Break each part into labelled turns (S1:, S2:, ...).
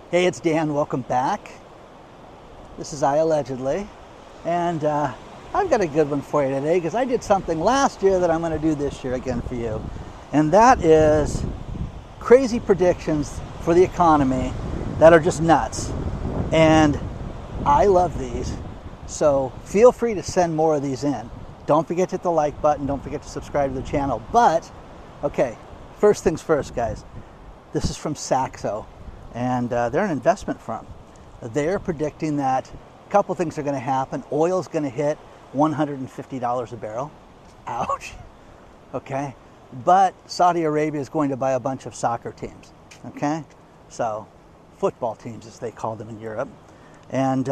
S1: Hey, it's Dan. Welcome back. This is I Allegedly. And I've got a good one for you today because I did something last year that I'm going to do this year again for you. And that is crazy predictions for the economy that are just nuts. And I love these. So feel free to send more of these in. Don't forget to hit the like button. Don't forget to subscribe to the channel. But, okay, first things first, guys. This is from Saxo. And they're an investment firm. They're predicting that a couple things are going to happen. Oil's going to hit $150 a barrel. Ouch. Okay. But Saudi Arabia is going to buy a bunch of soccer teams. Okay. So football teams, as they call them in Europe. And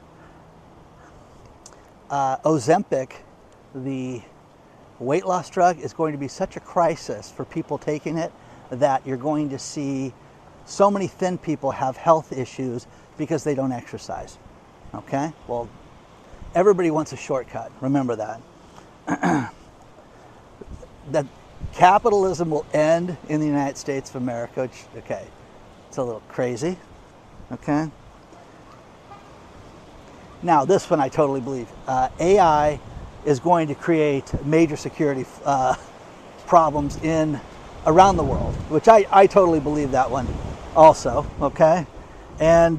S1: Ozempic, the weight loss drug, is going to be such a crisis for people taking it that you're going to see so many thin people have health issues because they don't exercise. Okay? Well, everybody wants a shortcut. Remember that. That capitalism will end in the United States of America. Which, okay, it's a little crazy. Okay? Now, this one I totally believe. AI is going to create major security problems around the world, which I totally believe that one also, okay? And,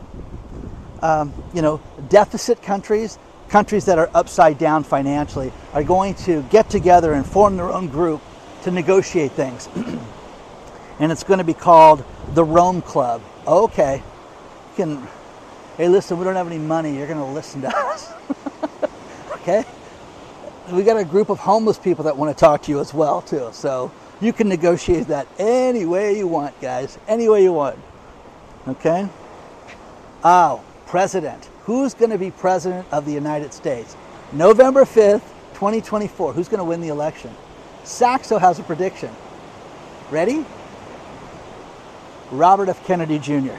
S1: deficit countries that are upside down financially, are going to get together and form their own group to negotiate things. And it's going to be called the Rome Club. Okay. Hey, listen, we don't have any money. You're going to listen to us. Okay? We got a group of homeless people that want to talk to you as well, too. So you can negotiate that any way you want, guys. Any way you want. Okay? Oh, president. Who's going to be president of the United States? November 5th, 2024. Who's going to win the election? Saxo has a prediction. Ready? Robert F. Kennedy Jr.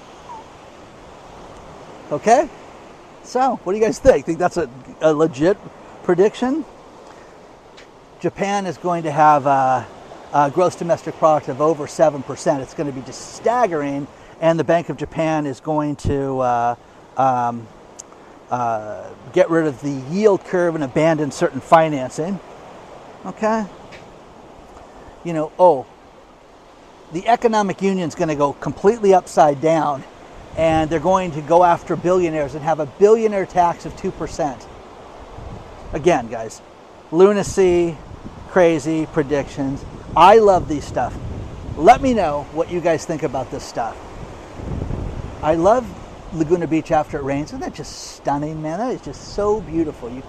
S1: Okay? So, what do you guys think? Think that's a legit prediction? Japan is going to have a gross domestic product of over 7%. It's going to be just staggering. And the Bank of Japan is going to get rid of the yield curve and abandon certain financing. Okay? The economic union is going to go completely upside down. And they're going to go after billionaires and have a billionaire tax of 2%. Again, guys, lunacy, crazy predictions. I love these stuff. Let me know what you guys think about this stuff. I love Laguna Beach after it rains. Isn't that just stunning, man? That is just so beautiful. You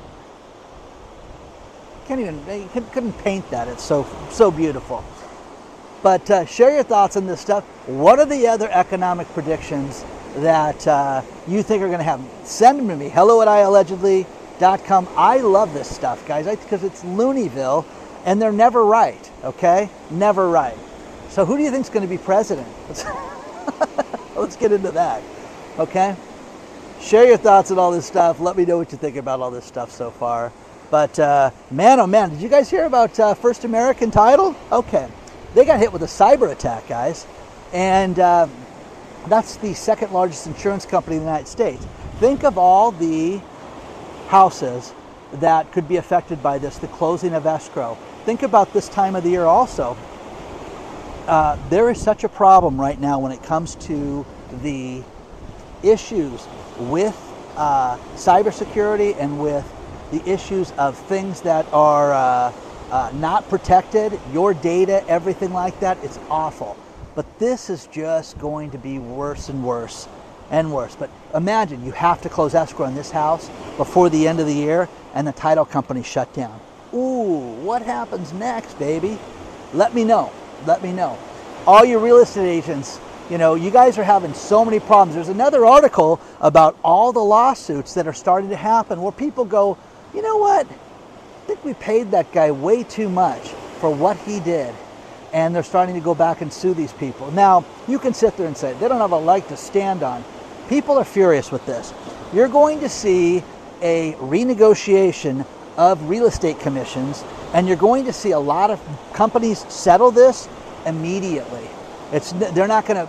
S1: couldn't paint that. It's so beautiful. But share your thoughts on this stuff. What are the other economic predictions that you think are going to happen? Send them to me. hello@iallegedly.com. I love this stuff, guys, because it's Looneyville, and they're never right, okay? Never right. So who do you think is going to be president? Let's get into that, okay? Share your thoughts on all this stuff. Let me know what you think about all this stuff so far. But man, oh man, did you guys hear about First American Title? Okay. They got hit with a cyber attack, guys, and that's the second largest insurance company in the United States. Think of all the houses that could be affected by this, the closing of escrow. Think about this time of the year also. There is such a problem right now when it comes to the issues with cybersecurity and with the issues of things that are not protected, your data, everything like that. It's awful. But this is just going to be worse and worse and worse. But imagine you have to close escrow in this house before the end of the year and the title company shut down. Ooh, what happens next, baby? Let me know. Let me know. All you real estate agents, you guys are having so many problems. There's another article about all the lawsuits that are starting to happen where people go, you know what? I think we paid that guy way too much for what he did. And they're starting to go back and sue these people. Now, you can sit there and say, they don't have a leg to stand on. People are furious with this. You're going to see a renegotiation of real estate commissions, and you're going to see a lot of companies settle this immediately. They're not going to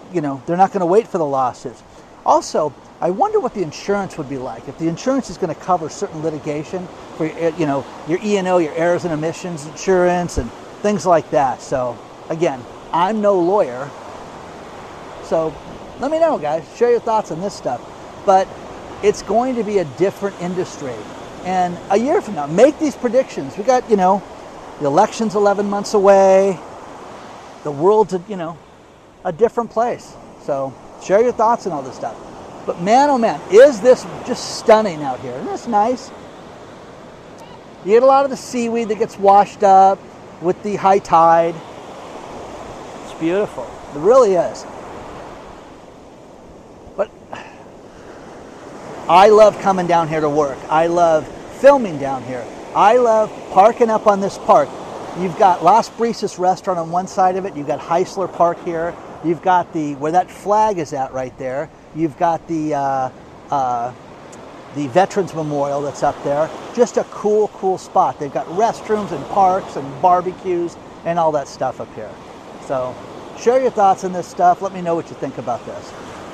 S1: they're not going to wait for the lawsuits. Also, I wonder what the insurance would be like if the insurance is going to cover certain litigation for your E&O, your errors and omissions insurance and things like that. So again, I'm no lawyer, so let me know, guys. Share your thoughts on this stuff. But it's going to be a different industry. And a year from now, make these predictions. We got, the election's 11 months away. The world's, a different place. So share your thoughts on all this stuff. But man, oh man, is this just stunning out here. Isn't this nice? You get a lot of the seaweed that gets washed up with the high tide. It's beautiful. It really is. But I love coming down here to work. I love filming down here. I love parking up on this park. You've got Las Brisas restaurant on one side of it. You've got Heisler Park here. You've got where that flag is at right there. You've got the Veterans Memorial that's up there. Just a cool spot. They've got restrooms and parks and barbecues and all that stuff up here. So share your thoughts on this stuff. Let me know what you think about this.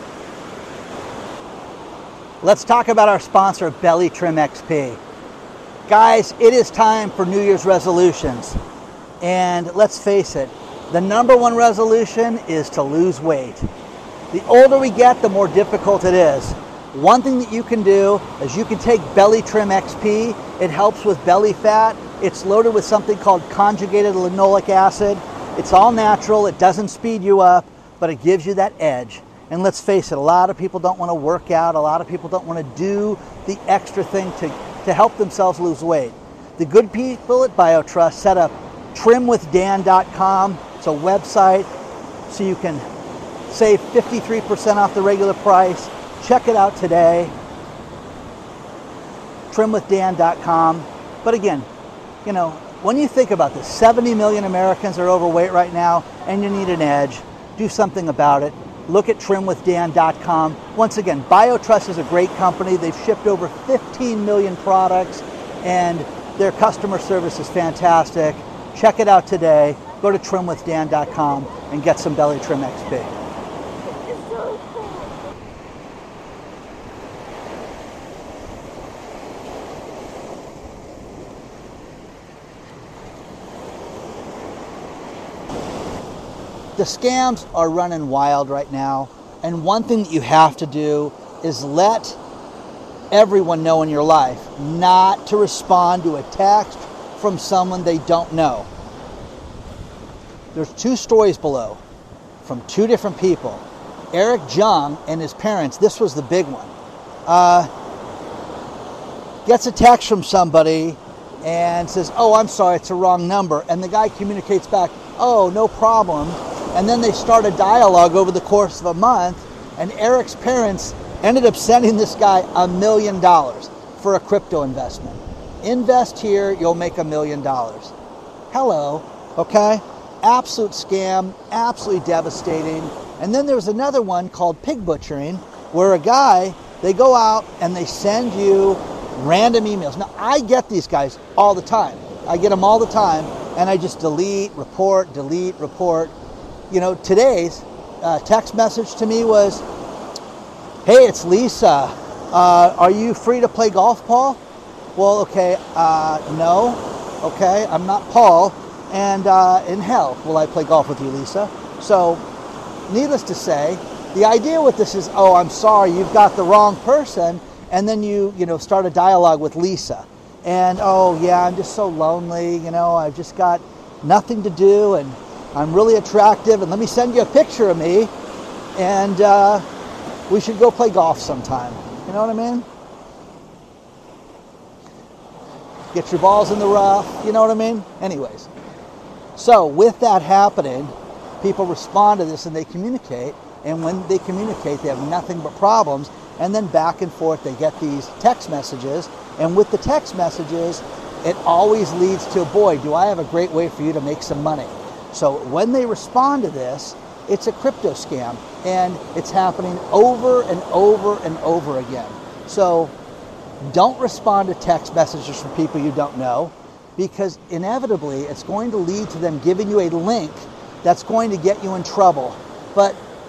S1: Let's talk about our sponsor, Belly Trim XP. Guys, it is time for New Year's resolutions. And let's face it, the number one resolution is to lose weight. The older we get, the more difficult it is. One thing that you can do is you can take Belly Trim XP. It helps with belly fat. It's loaded with something called conjugated linoleic acid. It's all natural. It doesn't speed you up, but it gives you that edge. And let's face it, a lot of people don't want to work out. A lot of people don't want to do the extra thing to help themselves lose weight. The good people at BioTrust set up trimwithdan.com. It's a website so you can save 53% off the regular price. Check it out today. Trimwithdan.com. But again, when you think about this, 70 million Americans are overweight right now, and you need an edge. Do something about it. Look at trimwithdan.com. Once again, BioTrust is a great company. They've shipped over 15 million products, and their customer service is fantastic. Check it out today. Go to trimwithdan.com and get some Belly Trim XP. The scams are running wild right now, and one thing that you have to do is let everyone know in your life not to respond to a text from someone they don't know. There's two stories below from two different people. Eric Jung and his parents, this was the big one, gets a text from somebody and says, "Oh, I'm sorry, it's a wrong number." And the guy communicates back, "Oh, no problem." And then they start a dialogue over the course of a month, and Eric's parents ended up sending this guy $1 million for a crypto investment. Invest here, you'll make $1 million. Hello, okay? Absolute scam, absolutely devastating. And then there's another one called pig butchering, where a guy, they go out and they send you random emails. Now, I get these guys all the time. I get them all the time, and I just delete, report, delete, report. Today's text message to me was, "Hey, it's Lisa. Are you free to play golf, Paul?" Well, okay, no. Okay, I'm not Paul. And in hell will I play golf with you, Lisa. So, needless to say, the idea with this is, "Oh, I'm sorry, you've got the wrong person." And then you start a dialogue with Lisa. And, "Oh, yeah, I'm just so lonely. I've just got nothing to do, and I'm really attractive, and let me send you a picture of me, and we should go play golf sometime." You know what I mean? Get your balls in the rough, you know what I mean? Anyways, so with that happening, people respond to this and they communicate, and when they communicate, they have nothing but problems, and then back and forth, they get these text messages, and with the text messages, it always leads to, "Boy, do I have a great way for you to make some money." So when they respond to this, it's a crypto scam, and it's happening over and over and over again. So don't respond to text messages from people you don't know, because inevitably it's going to lead to them giving you a link that's going to get you in trouble. But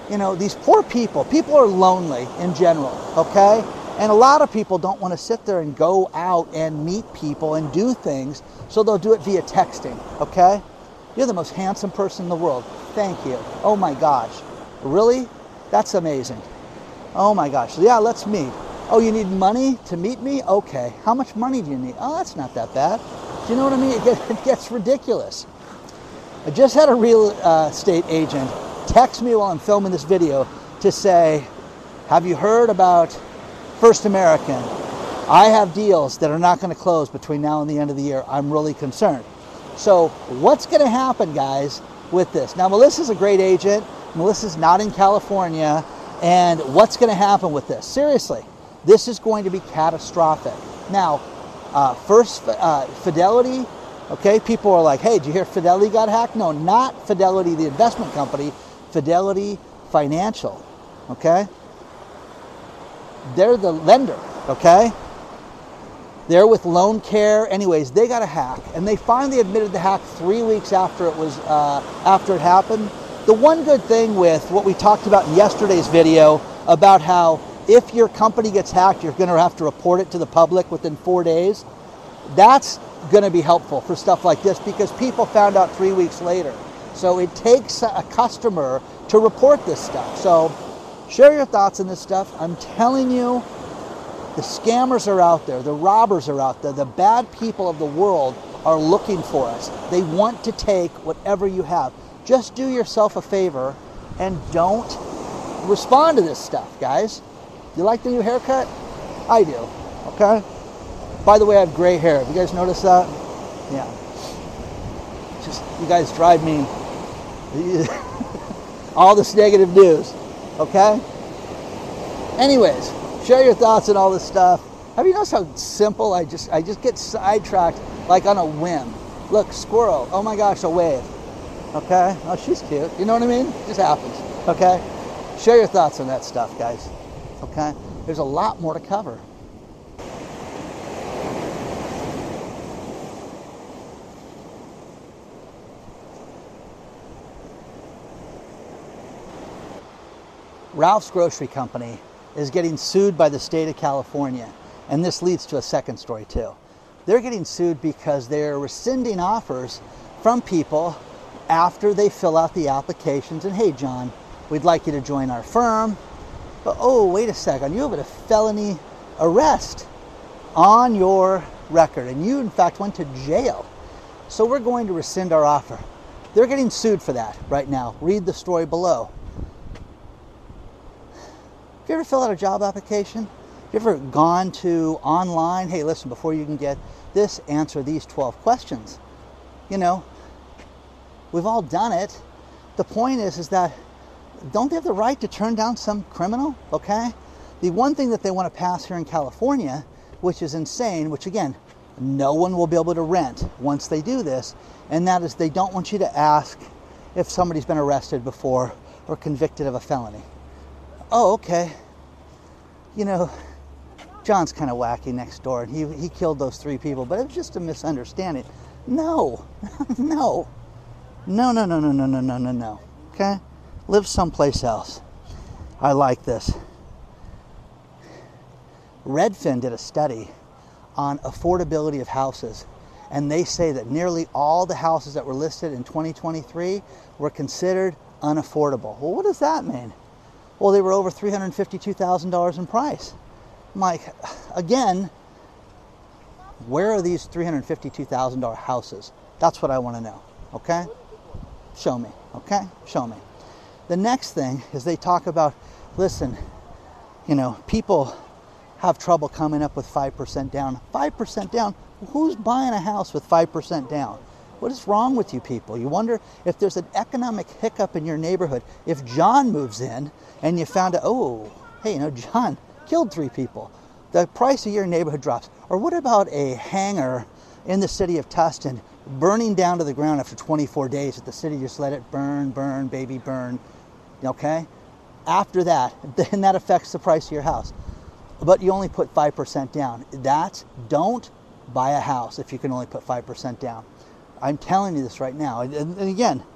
S1: these poor people are lonely in general, okay? And a lot of people don't want to sit there and go out and meet people and do things, so they'll do it via texting, okay? You're the most handsome person in the world. Thank you. Oh my gosh. Really? That's amazing. Oh my gosh. Yeah, let's meet. Oh, you need money to meet me? Okay. How much money do you need? Oh, that's not that bad. Do you know what I mean? It gets ridiculous. I just had a real estate agent text me while I'm filming this video to say, have you heard about First American? I have deals that are not going to close between now and the end of the year. I'm really concerned. So what's going to happen, guys, with this? Now, Melissa's a great agent. Melissa's not in California. And what's going to happen with this? Seriously, this is going to be catastrophic. Now, Fidelity, okay, people are like, hey, did you hear Fidelity got hacked? No, not Fidelity, the investment company, Fidelity Financial, okay? They're the lender, okay? They're with Loan Care. Anyways, they got a hack, and they finally admitted the hack 3 weeks after it happened. The one good thing with what we talked about in yesterday's video about how if your company gets hacked, you're going to have to report it to the public within 4 days. That's going to be helpful for stuff like this because people found out 3 weeks later. So it takes a customer to report this stuff. So share your thoughts on this stuff. I'm telling you, the scammers are out there. The robbers are out there. The bad people of the world are looking for us. They want to take whatever you have. Just do yourself a favor and don't respond to this stuff, guys. You like the new haircut? I do, okay? By the way, I have gray hair. Have you guys noticed that? Yeah. Just, you guys drive me all this negative news, okay? Anyways, share your thoughts on all this stuff. Have you noticed how simple I just get sidetracked like on a whim? Look, squirrel. Oh my gosh, a wave. Okay? Oh, she's cute. You know what I mean? It just happens. Okay? Share your thoughts on that stuff, guys. Okay? There's a lot more to cover. Ralph's Grocery Company is getting sued by the state of California. And this leads to a second story too. They're getting sued because they're rescinding offers from people after they fill out the applications and, hey, John, we'd like you to join our firm. But, oh, wait a second, you have a felony arrest on your record. And you, in fact, went to jail. So we're going to rescind our offer. They're getting sued for that right now. Read the story below. Have you ever filled out a job application? Have you ever gone to online, hey, listen, before you can get this, answer these 12 questions? You know, we've all done it. The point is that don't they have the right to turn down some criminal, okay? The one thing that they want to pass here in California, which is insane, which again, no one will be able to rent once they do this, and that is they don't want you to ask if somebody's been arrested before or convicted of a felony. Oh, okay. You know, John's kind of wacky next door, and he killed those 3 people, but it was just a misunderstanding. No, no, no, no, no, no, no, no, no, no, no. Okay, live someplace else. I like this. Redfin did a study on affordability of houses, and they say that nearly all the houses that were listed in 2023 were considered unaffordable. Well, what does that mean? Well, they were over $352,000 in price. I'm like, again, where are these $352,000 houses? That's what I want to know, okay? Show me, okay? Show me. The next thing is they talk about, listen, you know, people have trouble coming up with 5% down. 5% down? Who's buying a house with 5% down? What is wrong with you people? You wonder if there's an economic hiccup in your neighborhood. If John moves in and you found out, oh, hey, you know, John killed 3 people, the price of your neighborhood drops. Or what about a hangar in the city of Tustin burning down to the ground after 24 days that the city just let it burn, burn, baby, burn, okay? After that, then that affects the price of your house. But you only put 5% down. Don't buy a house if you can only put 5% down. I'm telling you this right now. And again,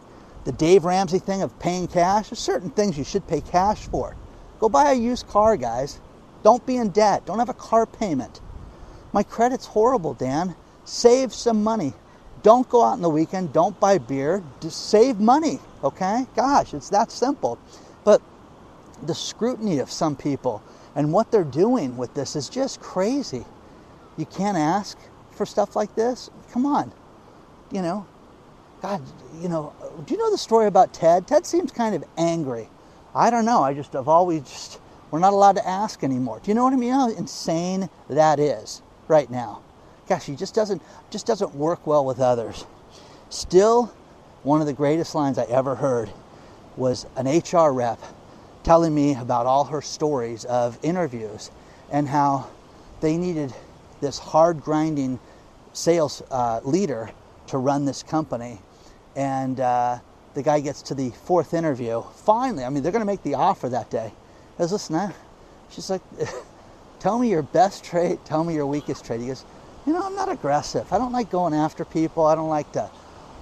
S1: the Dave Ramsey thing of paying cash. There's certain things you should pay cash for. Go buy a used car, guys. Don't be in debt. Don't have a car payment. My credit's horrible, Dan. Save some money. Don't go out on the weekend. Don't buy beer. Just save money, okay? Gosh, it's that simple. But the scrutiny of some people and what they're doing with this is just crazy. You can't ask for stuff like this? Come on. You know, God, you know, do you know the story about Ted? Ted seems kind of angry. I don't know. We're not allowed to ask anymore. Do you know what I mean? How insane that is right now. Gosh, he just doesn't work well with others. Still, one of the greatest lines I ever heard was an HR rep telling me about all her stories of interviews and how they needed this hard grinding sales leader to run this company. And the guy gets to the fourth interview. Finally, I mean, they're going to make the offer that day. He goes, listen, she's like, tell me your best trait, tell me your weakest trait. He goes, you know, I'm not aggressive. I don't like going after people. I don't like to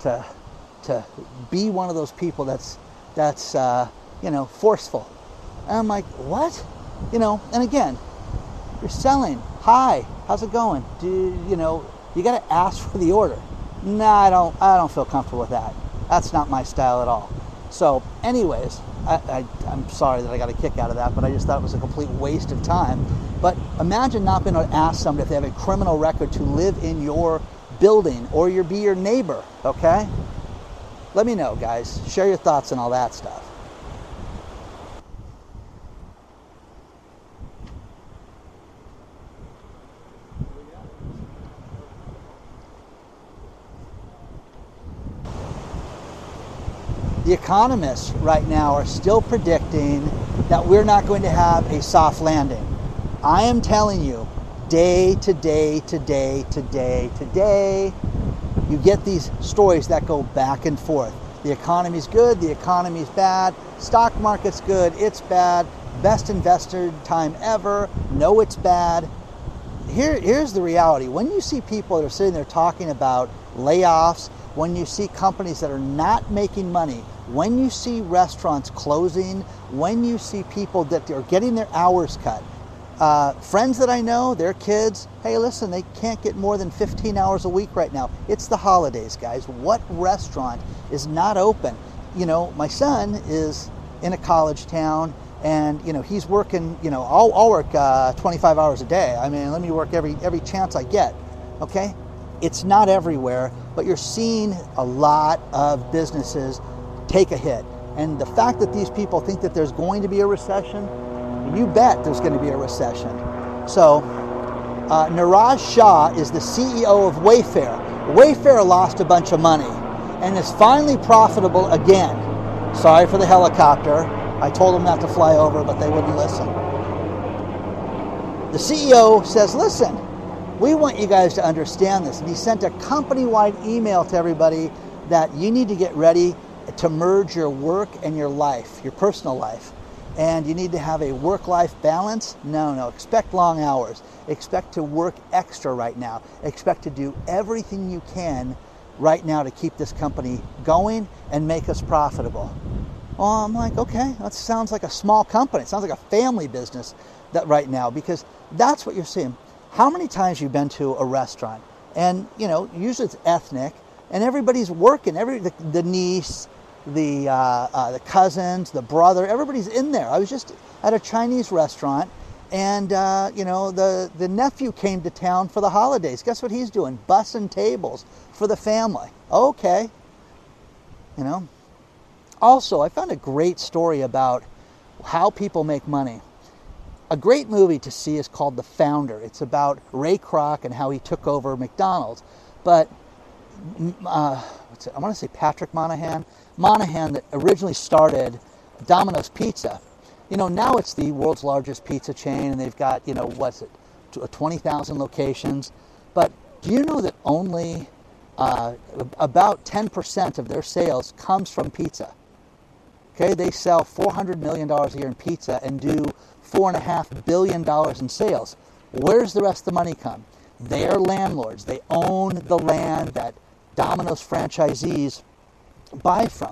S1: be one of those people that's you know, forceful. And I'm like, what? You know, and again, you're selling. Hi, how's it going? You know, you got to ask for the order. Nah, I don't feel comfortable with that. That's not my style at all. So anyways, I'm sorry that I got a kick out of that, but I just thought it was a complete waste of time. But imagine not being able to ask somebody if they have a criminal record to live in your building or be your neighbor, okay? Let me know, guys. Share your thoughts on all that stuff. The economists right now are still predicting that we're not going to have a soft landing. I am telling you, day to day to day to day to day, you get these stories that go back and forth. The economy's good, the economy's bad, stock market's good, it's bad, best investor time ever, no, it's bad. Here's the reality. When you see people that are sitting there talking about layoffs, when you see companies that are not making money, when you see restaurants closing, when you see people that are getting their hours cut, friends that I know, their kids, hey, listen, they can't get more than 15 hours a week right now. It's the holidays, guys. What restaurant is not open? You know, my son is in a college town, and you know he's working. You know, I'll work 25 hours a day. I mean, let me work every chance I get. Okay, it's not everywhere, but you're seeing a lot of businesses take a hit. And the fact that these people think that there's going to be a recession, you bet there's going to be a recession. So Niraj Shah is the CEO of Wayfair. Wayfair lost a bunch of money and is finally profitable again. Sorry for the helicopter. I told them not to fly over, but they wouldn't listen. The CEO says, listen, we want you guys to understand this. And he sent a company-wide email to everybody that you need to get ready to merge your work and your life, your personal life. And you need to have a work-life balance. No, expect long hours. Expect to work extra right now. Expect to do everything you can right now to keep this company going and make us profitable. Well, I'm like, okay, that sounds like a small company. It sounds like a family business that right now, because that's what you're seeing. How many times you've been to a restaurant and, you know, usually it's ethnic and everybody's working, the niece, the cousins, the brother, everybody's in there. I was just at a Chinese restaurant, and you know, the nephew came to town for the holidays. Guess what he's doing? Bussing tables for the family. Okay, you know. Also, I found a great story about how people make money. A great movie to see is called The Founder. It's about Ray Kroc and how he took over McDonald's. But I want to say Patrick Monahan that originally started Domino's Pizza. You know, now it's the world's largest pizza chain, and they've got, you know, 20,000 locations. But do you know that only about 10% of their sales comes from pizza? Okay, they sell $400 million a year in pizza and do $4.5 billion in sales. Where's the rest of the money come? They're landlords. They own the land that Domino's franchisees buy from.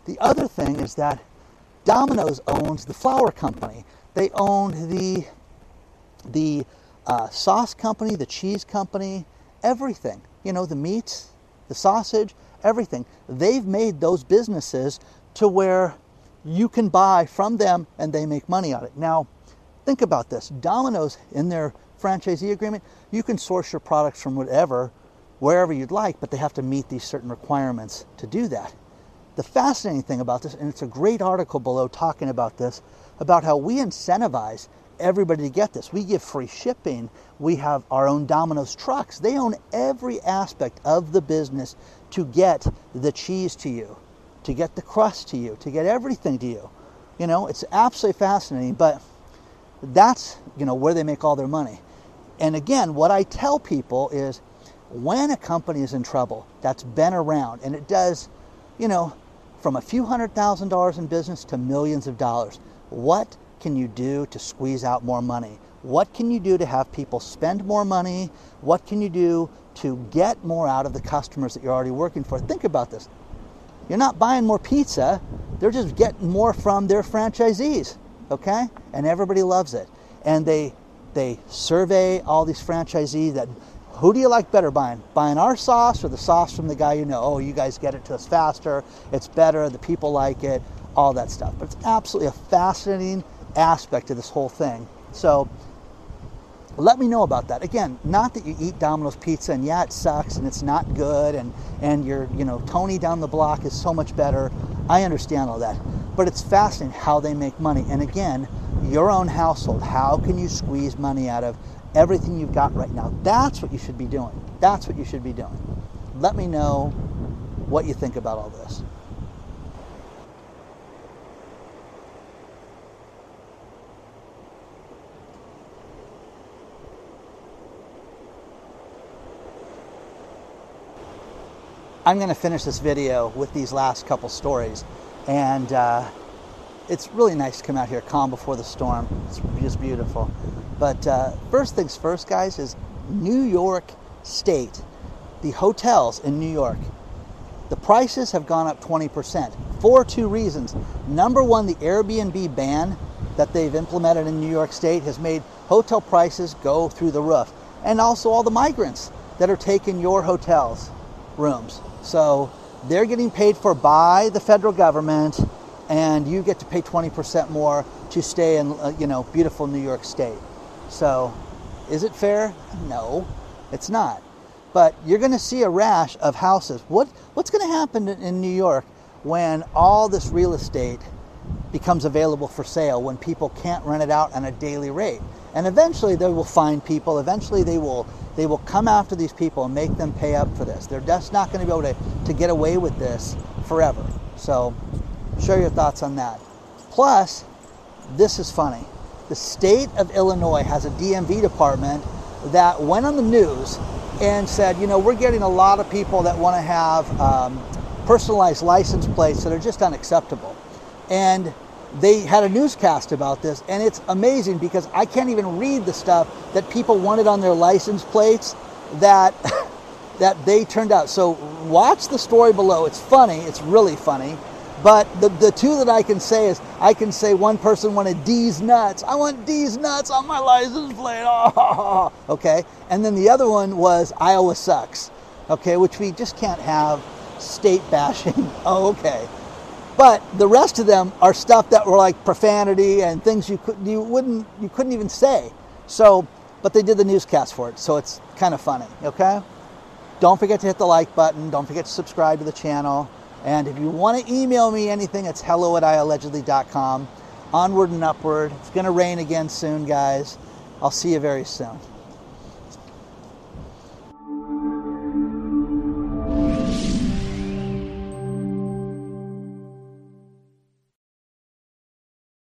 S1: The other thing is that Domino's owns the flour company. They own the sauce company, the cheese company, everything. You know, the meats, the sausage, everything. They've made those businesses to where you can buy from them and they make money on it. Now, think about this. Domino's, in their franchisee agreement, you can source your products from wherever you'd like, but they have to meet these certain requirements to do that. The fascinating thing about this, and it's a great article below talking about this, about how we incentivize everybody to get this. We give free shipping. We have our own Domino's trucks. They own every aspect of the business to get the cheese to you, to get the crust to you, to get everything to you. You know, it's absolutely fascinating, but that's, you know, where they make all their money. And again, what I tell people is when a company is in trouble that's been around, and it does, you know, from a few $100,000 in business to millions of dollars, what can you do to squeeze out more money? What can you do to have people spend more money? What can you do to get more out of the customers that you're already working for? Think about this. You're not buying more pizza. They're just getting more from their franchisees, okay? And everybody loves it. And they survey all these franchisees that, who do you like better buying? Buying our sauce or the sauce from the guy you know? Oh, you guys get it to us faster. It's better. The people like it. All that stuff. But it's absolutely a fascinating aspect of this whole thing. So let me know about that. Again, not that you eat Domino's pizza and yeah, it sucks and it's not good and your, you know, Tony down the block is so much better. I understand all that. But it's fascinating how they make money. And again, your own household, how can you squeeze money out of everything you've got right now? That's what you should be doing. That's what you should be doing. Let me know what you think about all this. I'm going to finish this video with these last couple stories, and it's really nice to come out here calm before the storm. It's just beautiful. But first things first, guys, is New York State. The hotels in New York, the prices have gone up 20% for two reasons. Number one, the Airbnb ban that they've implemented in New York State has made hotel prices go through the roof. And also all the migrants that are taking your hotels rooms. So they're getting paid for by the federal government, and you get to pay 20% more to stay in, you know, beautiful New York State. So is it fair? No, it's not. But you're going to see a rash of houses. What's going to happen in New York when all this real estate becomes available for sale, when people can't rent it out on a daily rate? And eventually they will find people. Eventually they will come after these people and make them pay up for this. They're just not going to be able to get away with this forever. So share your thoughts on that. Plus, this is funny. The state of Illinois has a DMV department that went on the news and said, you know, we're getting a lot of people that want to have personalized license plates that are just unacceptable. And they had a newscast about this, and it's amazing because I can't even read the stuff that people wanted on their license plates that that they turned out. So watch the story below. It's funny. It's really funny. But the two that I can say is, I can say one person wanted D's nuts. I want D's nuts on my license plate. Oh, okay. And then the other one was Iowa sucks. Okay, which we just can't have state bashing. Oh, okay. But the rest of them are stuff that were like profanity and things you couldn't even say. So, but they did the newscast for it, so it's kind of funny. Okay. Don't forget to hit the like button. Don't forget to subscribe to the channel. And if you want to email me anything, it's hello@iallegedly.com. Onward and upward. It's going to rain again soon, guys. I'll see you very soon.